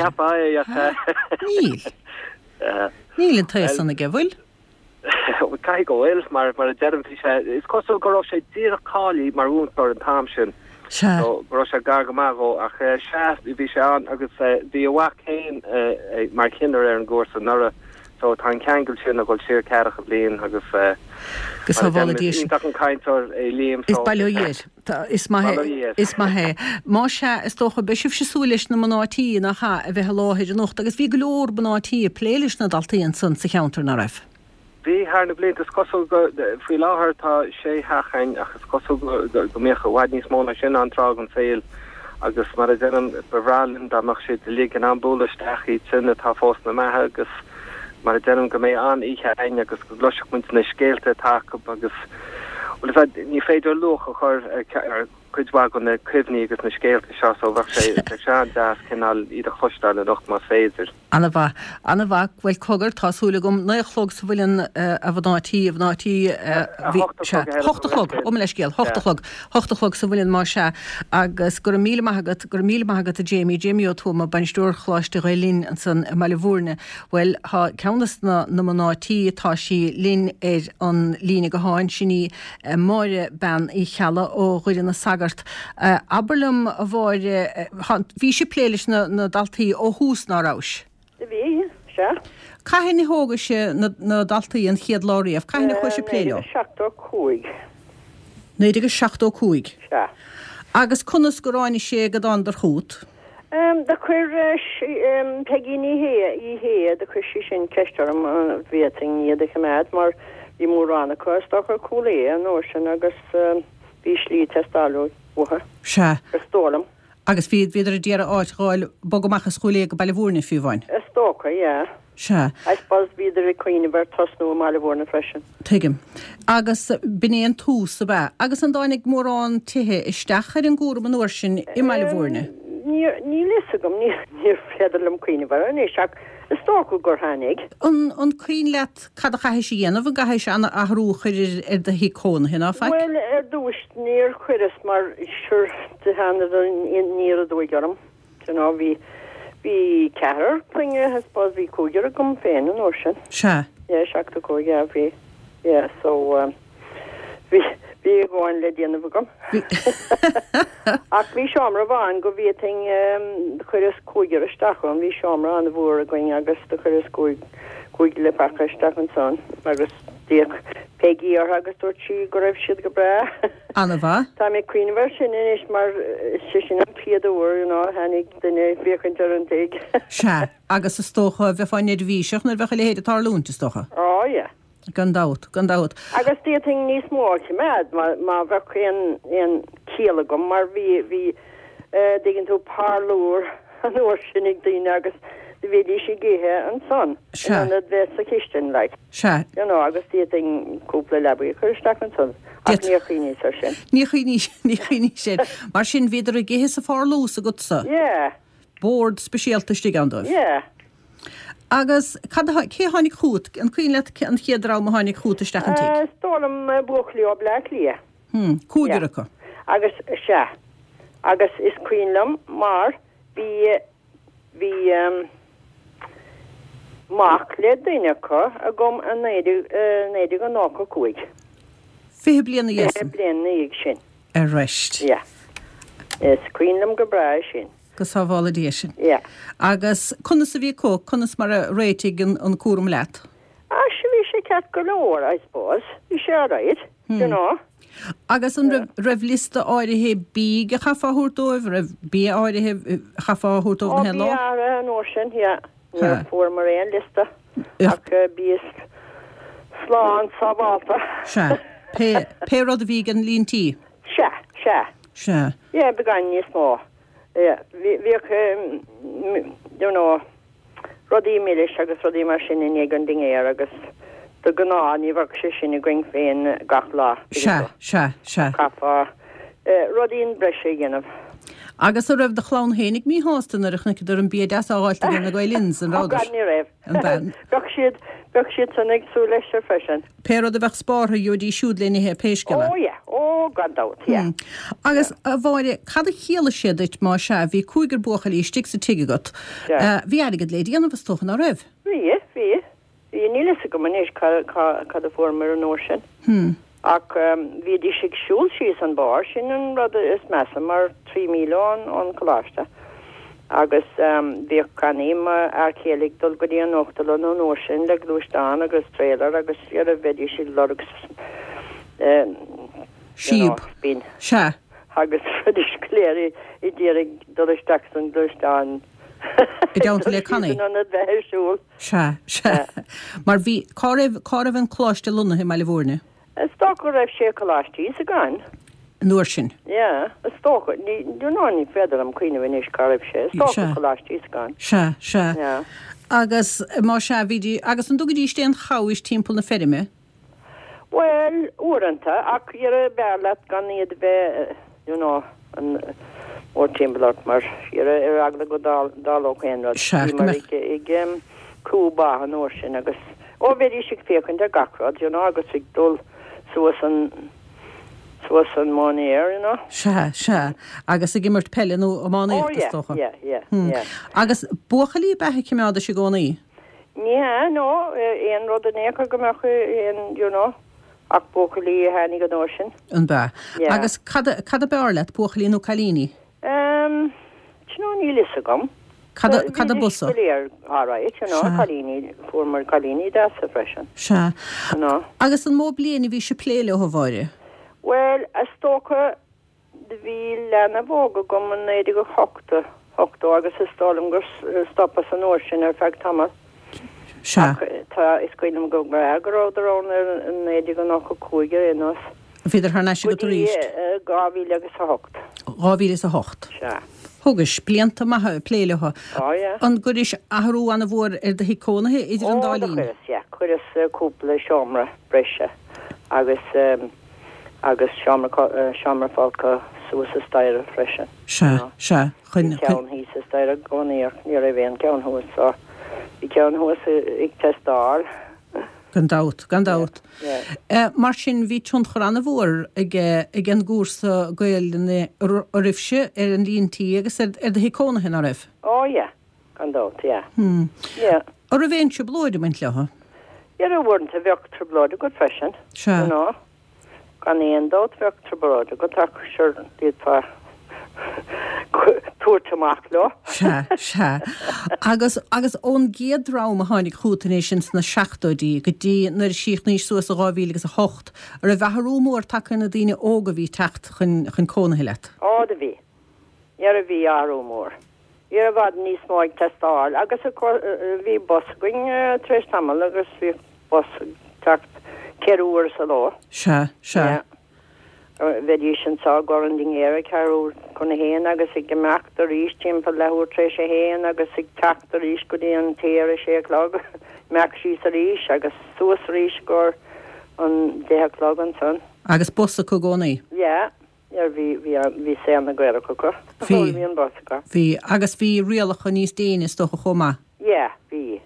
Níl. Níl an taas sanna gabhfuil? Cai go bhfuil mar a deirmtí sé is cosúil go raibh sé díreáí mar úntar an tam sin. Go raibh sé gar go mágó ach se bhí sé an agus bhí bhhac chéin mar cinar ar an gcósa nara so tá ceangil sin a goil siar ceach a blion agus gus bhádíis an caiintear é líam is bailíir is maithe má se is tócha beisih se súlis na manátí nach cha a bheith láhéid an nocht agus bhí go leor banátí pléiles na daltaíon san sa cheantar na raibh. Bhí haar na bliint is cosú fao láthair tá sé hachain agus cosú go méocha bhaid níos móna sin an trag an féil agus mar a déan bevrálinn dáach sé de lí an anbúlaisteach í sinna tá fós na maithe agus mar a déanam go méid an ihe aine agus go gloiseach muint na scéalte take agus ní féidir luch a chur chuidhá go na cuimhníí agus na scéalte seo so bhah sé seán deas cinál iad a chluisteáil na nocht má féidir. Anna bhah bhfuil cogur tásúla gom nachlog sa bhfuilin a bhnátí hochtalog le scéal hochtalog sa bhfuilin má se agus gur mí maigad a Jamie ó túma banistúr chláiste réilín an san meilehúrne bhfuil ceannas na mnátí tá sí lín an lína go háin sinní máire ben í cheala ó chuidir na sagart. Aberlum a bhir bhí sé pléiles na daltaí ó hús nárás. Bhí se? Caihinna hóga sé na daltaí an chiad láíomh, caihinna chuir sé pléile? 7 Néidir 7 Se. Agus conas go ráinna sé go andar chuút? Da chuir pegíní í hé de chuir sin ceistem bhéting iad a chaméid mar bhí mórránna chuirsta chu cholé an nó sin agus bhí slí testáú uthe. Se. Stólam. Agus fiad viidir a déar áitgáil bogamachchas schúlé go bailhúrna fiúháin? Stócha, yeah. Se. Eipás viidir a cuioine bar tosnú máilehúrna freisin. Tuigim. Agus binéon tús a bheith. Agus an dáinnig mórrán tithe isteach ar an gúra an uair sin I máilehúrna? Ní lisagam, ní féidirlam cuioine bar an éiseach stócha gur hánig. An cuioin leat cad a chaithis dhéanamh an gaithis anna ahrúchair ar de hí cóna hina feic? Well, dúist níor chuiris mar siúr de hána níor a dúigarm. Bhí cehar plinge has pas bhí cúigear a gom féin an oir sin. Se? Yeah, seachta cúige a bhí. Yeah, so bhí gáin le déanamh gom. Ach bhí seomra bháin go bhíting chuiris cúigear isteachán, bhí seomra an bhór a going agus do chuiris cúige le pacha isteach an son, agus díag pegí ar agus dúirt sí go raibh siad go bre. Anna bha? Tá mé cuioinehar sin inis mar sin an piadúir hanig duine bhíochaintear an teig. Se, agus is tócha bheith fáinid bhíiseach nar bhecha le héad atá lúnta tócha? Á, yeah. Gandát. Agus títing níos mór mead má bheith an cíala gom mar bhí diggin tú párlúr an uair sinnig daine agus bhí sé géthe an son. Se. An bheith sa kistin le. Se. Agus títing cúpla lebaí chuirteach an son. Ach ní chuoine sa sin. Ní chuoine sin. Mar sin viidir a géthe sa párlús a gutsa? Yeah. Bord spesialta stig an dóibh? Yeah. Agus cé hánig chuút an cuioin le an chiadrá a hánig chuút isteach an tí? Stólam buchlí ó ble lia. Cúigear acu? Agus se. Agus is cuioinlam mar bhí mach le daine chu a gom an néidir an nácha cúig. Fé bliana dhéasam? Fé bliana ag sin. A reist? Ja. Is cuioinlam go bra sin. Gus sábhála dé sin? Ja. Agus conas a bhí conas mar a réitigh an cuaram leat? Se bhí sé ceat go leir, I suppose. Bhí sé ráid, you know. Agus an raibh lista áirithe bí a chafaúirtóibh, raibh bí áirithe chafaúirtóibh na helá? Ó, bí an óir sin, ja. Ní fuair mar éon lista. Ach bí sláán sábálta. Se. Pe rud a bhí an líntí? Se. Ja, began níos mó. Ja, bhíoch, rodí milliis agus rodí mar sin in éigen dingéir agus do gná ní bhah sé sin i going féin gach lá. Se. Cafa. Rodín breise ghéanamh. Agus a raibh de chlán hénig mí hástanarach na idir an bíad áilta gana gailins an rádas. Ní raibh. Bech siad san agsú leis ar freisin. Péad a bheith spártha dí siúd lénithe péiscile. Ó, gandát, ja. Agus a bháire, cad a chéala siadit má se, bhí cúigur buchail í stig sa tiigegad. Bhí aigad lédi anna bhstochan a raibh? Bhí. Bhí nílas a go manéis cad a formar an óir sin. Ach bhí dí sig siúil síos an bar sin an rud is measa mar 3 míle an choláiste. agus bhíoh caníma archéalaigh dul go dtíon nóachtal an nó sin le glúisteán agus tréilear agus ar a bheidir sí logus Siúb bín se agus fuidir léir I ddírig dul isteach san glúisteán. I dáanta le canaí? An a bheithisiúil. Se. Mar bhí cáibh an chláiste lunathe meile bhórne? Sto go raibh sé choláistí a gáin. Nuair sin? Ja, sto dú ná ní féidir am cuioine bhainnis caribh sé. Sto choláistí a gáin. Se. Agus má se bhídí agus an dugadí stéan chaáis timppla na ferime? Well, uanta ach ar a bearlat gan iad bheith, an o'r timblart mar ar agla go dal chéanrad. Mar ag cúba an o'r sin agus ó bheith isig fécinn ar gacrad, agus ag dul suas an mánéir, Se. Agus ag immert pellin ó mánéir stocha? Agus buchalí bethe cimráda se gcónaí? Ní, no, éon rud an écha gomeach ach buchalí a hánig an o'r sin. An ba. Agus cad a bearlet buchalí nó calíní? Ní lisa gom. Cad a busa? Áráid, calíní, formar calíní da sa freisin. Se. Agus an mó bliana bhí se pléile ó bhaire? Well, a stócha de bhí lena bóga gom an éidir go hochta agus is stálam gur stoppa san o'r sin ar feag tamar. Se. Tá is cuilim go agarrádarrán an éidir go nach go cúige inos. Féidir haar neisi go ríist? Gáhí agus a hocht. Gáhí is a hocht? Se. Thugus blianta maithe pléilethe. An guris ahrú anna bhór ar de hicónathe idir an dálín? Chuiris cúpla seomra breise agus seomra fáilcha suas a staire freisin. Se. Ceann hí sa staire gcónaíoch ní a bhéon ceann thuas á. Bhí ceann thuas ag testáil. Gandát. Mar sin bhí tún choranna bhór ag an gúrsa gailne rifse ar an líontí agus ar de hicónathe a raibh? Gandát, Ar a bhéon se blóide mint letha? Ar a bhórnta bheocht tribláide go freisin. Se. Gan éon dát bheocht tribláide go tak siúr díadpá túirtamach le. Se. Agus ón géadrám a tháinig chútanéis na seachtóidí go dtí nar síoch níos suas a 2008 ar a bheitharú mór take na daoine óga bhí techt chun cónathe leat. Da bhí. Ar a bhí arú mór. Ar a bhd níos máid testáil agus bhí boscuing treis tamil agus bhí bos techt ceúir sa lá. Se. Bheití sin sá goranding éire ceú chuna héan agus ag gemecht a ríis timp leúir treis a héan agus ag techt a ríis go dtíon téir séchlog meach sí a ríis agus suas ríis gur an déchlog an san. Agus bosa go gcónaí? Bhí sé an na gcuire chucha. Bhí an bosacha. Bhí agus bhí rialacha níos déine stocha chomá? Bhí.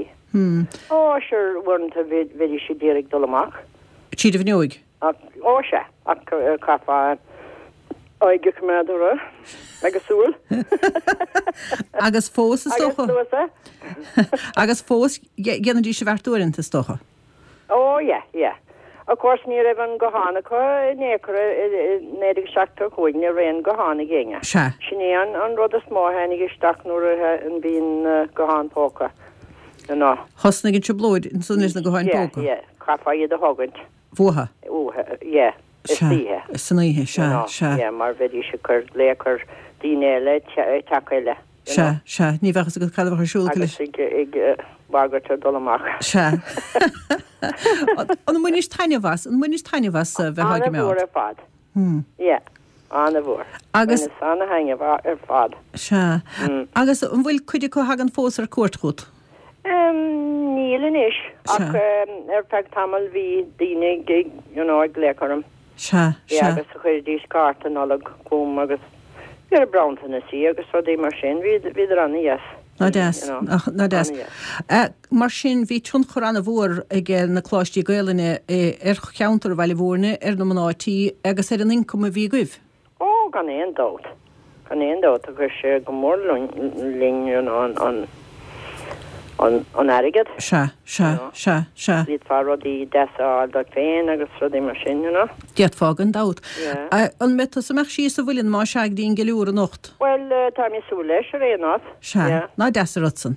Sure bhairnta bheidir sé déirigh dul amach. Tíad a bhneoig? Se cafa aige cumádra agus súil. Agus fós is stocha? Agus fós gannn dí sé bhartúirinta stocha? Of course ní raibh an gohánacha néidir seachtar chuig ní réon gohána ginge. Sinné an rud a smáthanig isteach nuair an bhíon gohánpóca. Thosna gin se blóid in sunnis na gohánpóca? Cafa iad a hagant. Bhuatha? Istíthe. Saníthe, se. Mar bheití se chur léchar daoine le takeile. Se. Ní bhechas go cadhar siúla agus ag bagart dul amach. Se. An muinis tainehas bheith haige meád? Anna bhór ar fad. Anna bhór. Agus anna hainge ar fad. Se. Agus an bhfuil chuide go hagan fós ar cuairtchút? Nílan is ach ar feag tamil bhí daine ag lécarm. Se. Agus a chuir dís cart an alag gúm agus ar branta na sí agus fá é mar sin bhí anna yes. Na des. Mar sin bhí tún choranna bhór ag na chláistí gailene ar cheantar bhile bhórne ar na manátí agus ar an income a bhí goibh? Gan éon dát. a chuir sé go mór ling an airigad. Se. Lít far rodí deá dat féin agus rodí mar sin, Diet fágan dat. An met semach sí a bhfuilinn má seag dín geúr a nocht. Well, tá mé sú leis a réás. Se, ná dearotsan.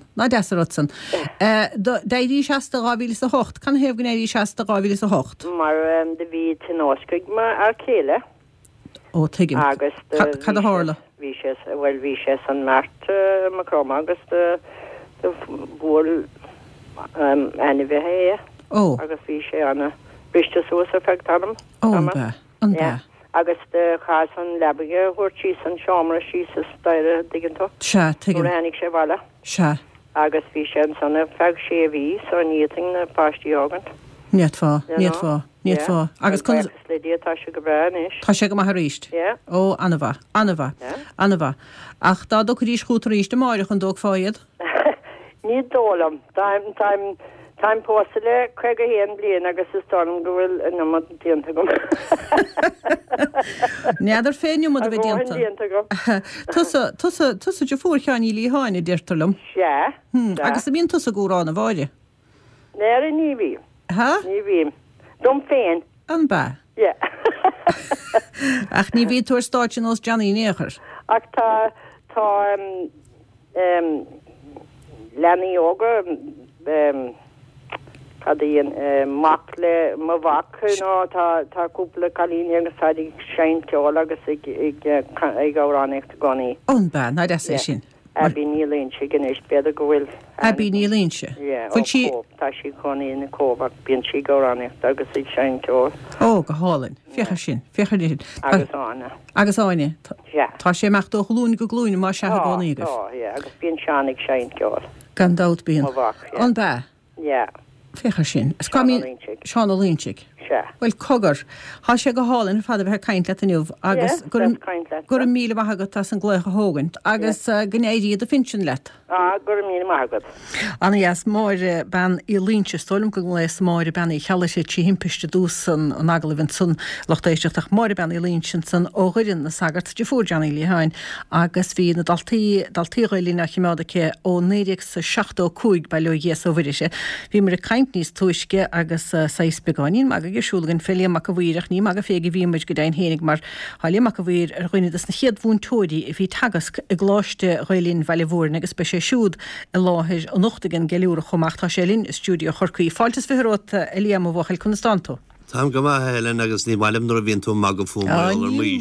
Déirí 16 Can heh gan éirí 16 Mar de bhí tináscuig mar ar chéile. Ó tuigim. Agus Cad a hála? Bhí sé an mert marrám agus de bhil enna bheitthe agus bhí sé anna briste suas a fecht anam. An be. Agus de chá an lebaige chuirtí an seomra sí sa staire digantá. Se, tuigim. Hanig sé bhile. Se. Agus bhí sé an sanna feag sé bhí so níting na pastí ágant. Níad fá. Agus chun tá se go breis. Tá sé go mar ríist. Ó anmha. Ach dá do ríéis chuútar ríist de máire chun dóg fáiad? Ní dólam. Táim pósta le chuig a héan blion agus is tám go bhfuil na dieanta gom. Neadidir féinniu a bheith dieanta gom. Tusa de fór cheán í lí háinna deirtarlam? Se. Agus a bíon tusa gúrán a bháide? Néir ní bhí. Ha? Ní bhím. Dom féin. An ba? Ja. Ach ní bhí túair stáitin os Johnny néchar? Ach tá lenaí óga cadíon mac le má bhac tá cúpla chalíní agus ag sein teáil agus ag áránnacht ganí. An ba, ná de sé sin. Abí nílínse gnééis beidir go bhfuil. Abí nílínse? Tá sí chunaí na cóbach bíon si áránnacht agus ag sein teáil. Ó, go hálainn. Fechar sin. Agus ána. Agus áine? Tá sé meach do chlún go glúine má se gánígus. Agus bíon seannig sein teáil. Gan dát bíon. An ba? Fechar sin. Seán ó línseig. Well cogur há sé go hálann fada bheit caiint le aniuh agus gur mí maigad an glécha hógant agus gnéirí a finsin let. Gur mí maigad. Anna yes máire ben í línse stolum go leis máire ben í cheala sé tí himpiiste dúsan an agalvin sun lochtéisteach máire ben í línsin san óghirinn na sagart de fúrjanna lí hain agus hí na daltíghilí nach chimáda ché ó néireach sa 16 bei le ghéas óhiriise. Bhí mar a caiint níos tuisce agus 6 begáín mag gesúlagan félia mac a bhíireach ní mag a féige bhíimeid go dain hénig mar hália mac a bhír ar chuinedas na chiadhúntóirí i bhí tagas i gláiste roilín bheilehúrna agus be sé siúd i láthir an nuchtagan geúra chomacht tá sélín stúdio chorcaí. Fáiltas firóta Eliam ó bhchail Constanto. Tám go maithelen agus ní bhhailm nuair a bhíonn tú mag go fúmar mí.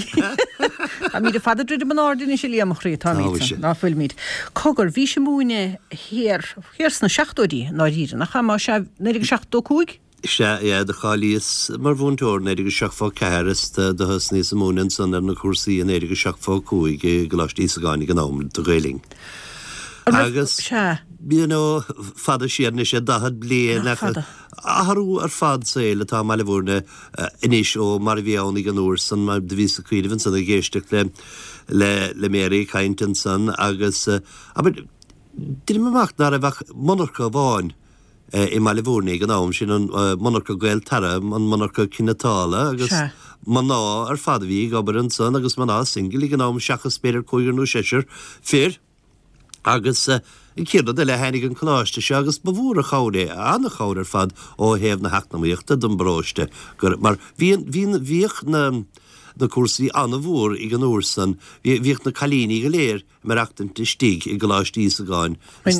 A mí a fada druidir man ádaine sé Liam chrí tá ná fuil míid. Cogur bhí sé múine hirs na 16 ná ríre nach cha má se 16 Se de chalíos mar bhúntóir éidir go seach fá ceras de husní sa múnin san ar na cuasaí an éidir go seach fá cúig goláistí a gáinnig gan nám do réling. Agus bíon ó fada siarna sé dahad blian athú ar fad saoile tá meile bhúrna inis ó mar bhíánig an úr san mar de ví a cuiidirhann san a géisteach le méí caiintan san agus Dí meach nar a bheith monarcha bháin I Malivúrnig an ám sin an monarcha gael tara an monarcha cinnatála agus man ná ar fadahí gabar an san agus man ná singil gan ám seachas spéir cúigar nó séir fér agus I céad le henig an chláiste se agus bhúr a chairé anna chair fad ó héamh na heachnamíochta don bráiste mar bhíoch na cuasaí anna bhór I gan úrsan bhíoch na chalíní go léir mar achtan tístíigh I goláistí a gáin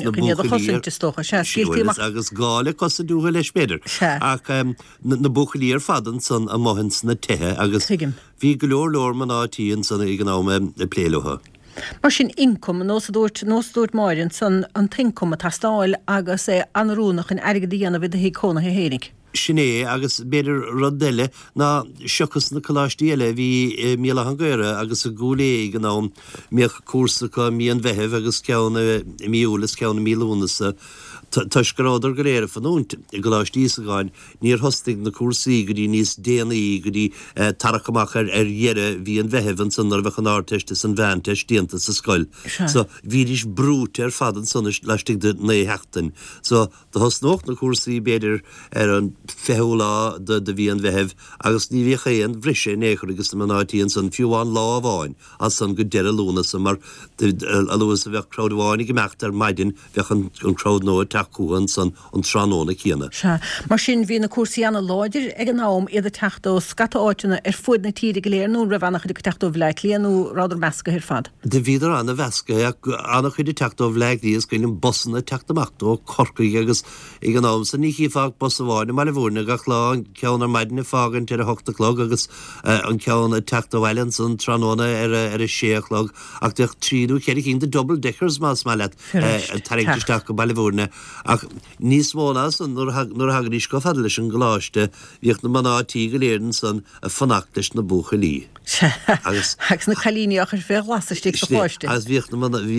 agus gála cos a dúcha leis beidir ach na buchalíar fadan san a mohins na tuthe agus bhí go leor man átííonn san I gnáme pléilethe. Mar sin income nósdúirt máirinn san an tincome tá stáil agus anrúnach in aige díana bhid a hí cóna hénig. Sinné agus beidir rodile ná seachas na choláistíile bhí míle an gcuire agus a gúlé gan ná méoch cuasacha míon bheitheh agus ceanna míúlas ceanna mílúnasa Tuisgráidir go réir fanúnta I goláistí a gáin níor hostig na cuasaí go dtí níos déanaí go dtí tarachach ar dhearre bhí an bheithefan san ar bheith an áteiste san bhainteis déanta sa scoil. So bhí is brút ar fadan san leistig de na heachtain. So de hosnócht na cuasaí beidir ar an feholá de bhí an bheithef agus ní bhí chéan bhrisé néchar agus na nátííon san fiúháin lá bháin as san go deire lúna sa mar a luas a bheith crowdháinnig gemecht ar maidin bheith an crowd nó taúan san an tránóna chéana. Mar sin bhí na cuasaíanna láidir ag an nám iad a techtó scata áitina ar fud na tíide go léirnú ra bhanach chuidir techtó bhleid líanú ráidir measca ar fad. De bhíidir anna bheasca annach chuidir techtó bhleid díos goilm bosanna teachtamachú corcaí agus ag an nám san ní fág bos bháinna mar bhúrna gach lá an ceannar maidina fágan tar a 8 agus an ceanna teachtóhhailin san tránóna ar a 6 ach de tríú chéir cinn de double deckers más mai le taríteach go bailhúrna ach níos mónas an nuair hagan go fada leis an gláiste bhíocht na manátí go léirn san a fanachtas na bucha lí. Agus na chalíneach ar fé glasastí go cháiste. As bhíocht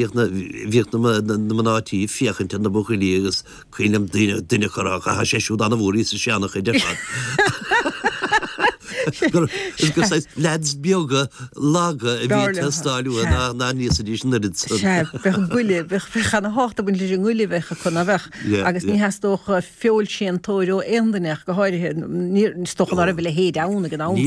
na manátí fiochann na bucha lí agus chuinem duine chorách a séisiú anna bhúí sa seannach i defad. Leds bioga laga a bhí stáú ná níos a dís nuid. Bheith ghuiile bheitchan na háta bun leis an ghuiile bheitcha chuna bheith agus ní heastóch feol sin tóirú éandanach go háirithe stocha ar a bhile héad ána gan ám.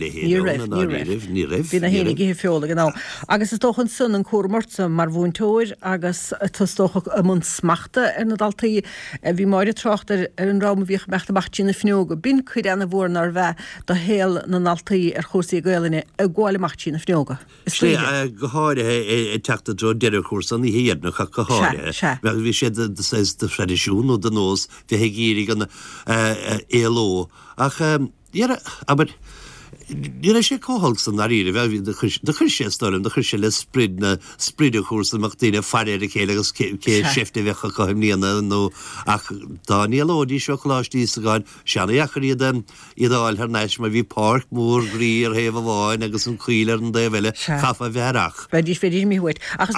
Ní raibh. Bhí na hénig í feola gan ná. Agus is tóchan sun an cuamarta mar bhúntóir agus tócha am smachta ar na daltaí bhí máire trochtar ar an rám bhíoch meachtamach sin na fneoga. Bín chuid anna bhór nar bheith do héal na naltaí ar chósaí gaalaine a gháileach sin na fneoga. Slé go háirithe teachta dro deidir chósan í héadnach a go háirithe. Bhí sé de tradiisiún ó den nós bhí he géirí gan éLO ach aber Ní sé cóhall san aíre bheith de chuir stom de chuir se le spríide chósamach daine farir a chéile agus cé sifte bhecha chuim líana nó ach dáníolódí seo chláistí a gáin seanna echar iad áil ar neis mar bhí park mór grí ar héh bháin agus an chuilear an dé bheile chafa bhearach. Beidir féidir míhuiid.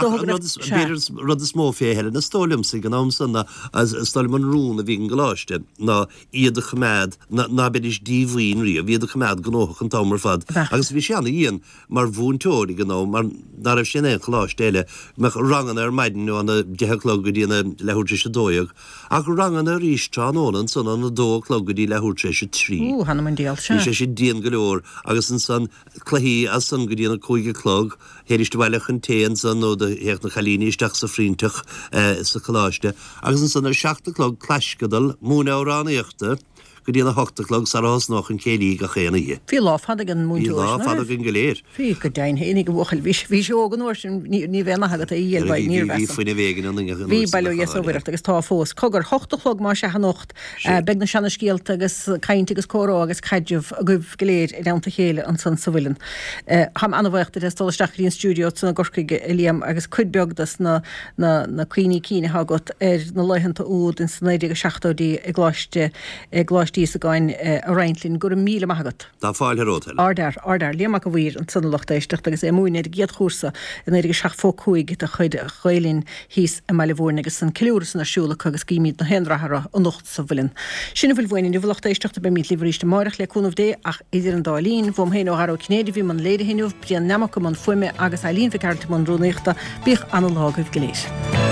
Rud is mó fé heile na stólim sa gan am sanna stólim an rúna bhí an gláiste ná iad a chaméad ná beidir díomhhaoin rí a bhíad a chaméad gnóch an támar fad. Agus bhí seanna íon mar bhúntóirí gan mar nar raibh sin é chláistéile me rangan ar maidinú anna detheclog go dtíana lethúirte se dóag ach rangan ar rístránónan san anna dóclog go dtí lethúirte se trí. Hanna man déal se. Sé sé díon go leor agus an san chluí as san go dtíana chuige clog héiriste bheileach an téan san nó de héach na chalíní isteach sa frínteach sa choláiste agus an san ar 7 cleiscadal múna áránaíochta go dtíana 8 sarás nach an célí go chéana hí. Fí láfada an múntúir. Fí láfada an goléir. Fí go dain hénig bhil bhí seógan úir sin ní bhéna hagad a dhéalbaid ní bhí faoine bhégan an bhí bailú óirecht agus tá fós cogur 8 má se hanocht beag na seanna scéalta agus caiinte agus córá agus caiideh a goibh goléir i dánta chéile an san sahuiilin. Ham anhhaachta is stáisteach íon stúdio sanna gorcaige Liam agus chuidbeagdas na cuoine cíine hagat ar na leihananta úd in san 16 i gláiste tí a gáin a reintlín gur 1,000 magat. Tá fáil herótel. Ardar, léamach a bhír an sunlacht éisteach agus múine giad chósa in éidir 6 a chuid chailín híos a meile bhórna agus san clúras na siúla agus cíimiid na hendrathra an nocht sa bhfuilin. Sinna bhfuil bhhain bhlacht éisteachta be míid líhríiste máireach le cúnmh dé ach idir an dálín bhm héin ó Haró Cnéidir bhí man léidir hinúh brian nemach go man fuime agus a líon fi carta man rúnaíochta bích an lágah goléis.